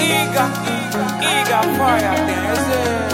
Eager fire there,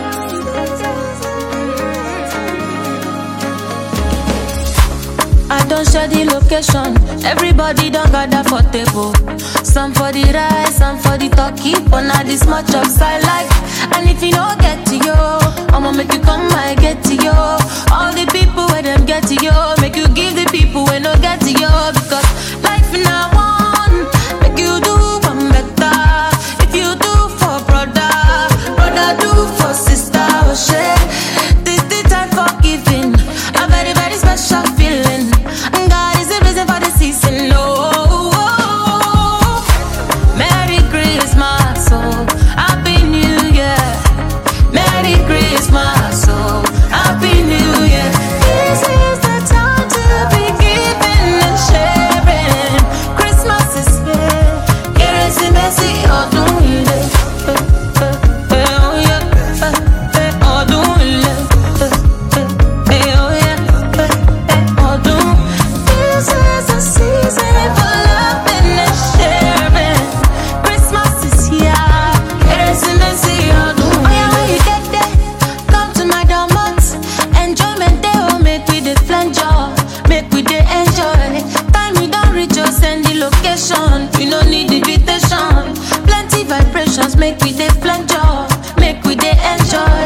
I don't share the location. Everybody don't gather for table. Some for the rice, some for the turkey. But not this much upside like. And if you don't get to you, I'ma make you come, I get to you. All the people where them get to you, make you give the people where no get to you. Because life in a one, make you do one better. If you do for brother, brother do for sister. Oh shit, this the time for giving. A very, very special feeling. God is the reason for the season. Oh, Merry Christmas, oh, Happy New Year. Merry Christmas, oh, Happy New Year. This is the time to be giving and sharing. Christmas is here. Kérésìmesì ọdún ilé. Oh yeah, ọdún ilé. Oh yeah, ọdún. This is the season for loving and sharing. Christmas is here. Kérésìmesì ọdún ilé. Oh yeah, when you get there, come to my domot. Enjoyment day, oh, make we dey flenjo, make we dey enjoy. Time you don't reach, just send the location. You no need invitation. Plenty vibrations, make we dey flenjo, make we dey enjoy.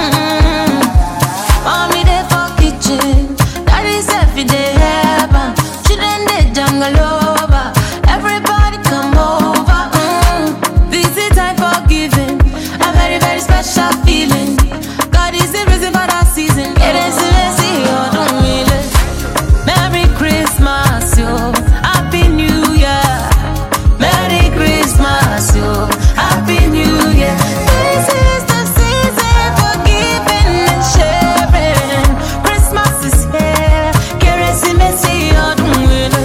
Mommy dey for kitchen, daddy self dey help am. Children dey jungle over, everybody come over. This is time for giving, a very, very special feeling. God is the reason for that season. Kérésìmesì ọdún ilé. Merry Christmas, yo. Happy New Year. Merry Christmas, yo. Happy New Year. This is the season for giving and sharing. Christmas is here. Kérésìmesì ọdún ilé.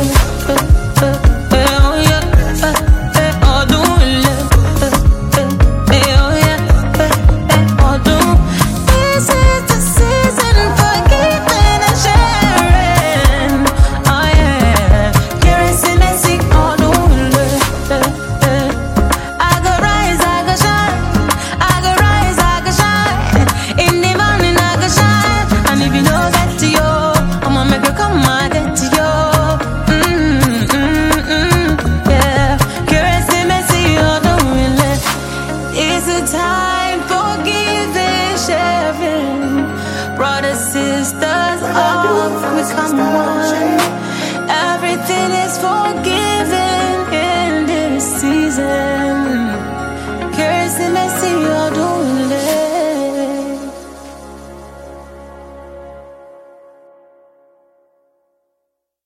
Oh yeah, ọdún ilé. Oh yeah, ọdún. This is the season for giving and sharing. Oh yeah, Kérésìmesì ọdún ilé. I go rise, I go shine. I go rise, I go shine. In the morning I go shine. And if you don't get to you, I'ma make you come, I get to you. Yeah, Kérésìmesì ọdún ilé. It's a time for giving, sharing. Brothers, sisters, all we come one.